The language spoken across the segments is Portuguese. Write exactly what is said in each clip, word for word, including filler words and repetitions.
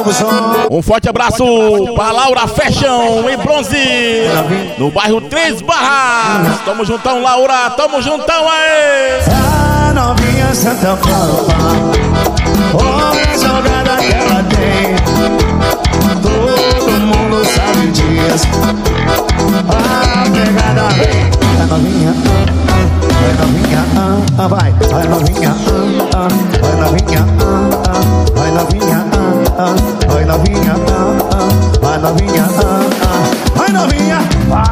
novo som. Um forte abraço pra Laura Fashion em Bronze, no bairro Três Barras. Tamo juntão, Laura, tamo juntão aí. A novinha Santa Pampa, olha a jogada que ela tem. Todo mundo sabe disso. A pegada vem. Vai novinha, vai novinha, vai, vai novinha, vai novinha, vai novinha, vai novinha, vai novinha, vai novinha, vai.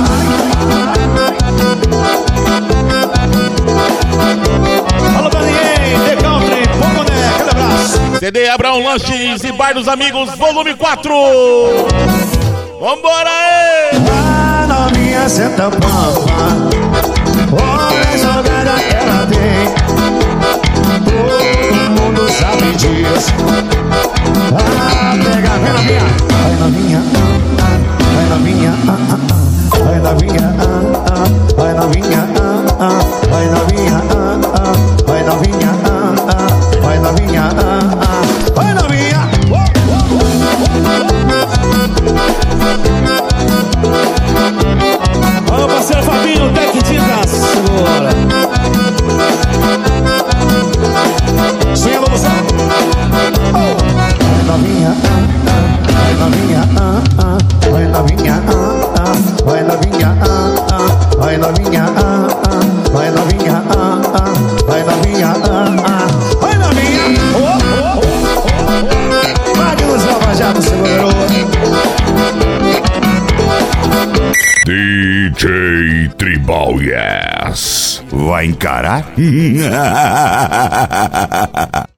Alô, Daniel, The Country, Poconé, aquele abraço. C D Abraão Lanches e Bar dos Amigos, volume quatro. Vambora aí! A novinha Santa Pampa, olha a jogada que ela tem. Todo mundo sabe disso. Ah, pega, vem novinha, vai novinha, vai novinha, vai novinha, vai novinha, vai novinha, vai novinha, vai novinha, vai novinha. Alô, parceiro Fabinho, Tec Tintas, segura. Sem evolução. Vai novinha, vai novinha, vai novinha, vai novinha, vai novinha, vai novinha, vai novinha, vai novinha. Vai de luz, Nova Jato, segurou. D J Tribal Yes. Vai encarar?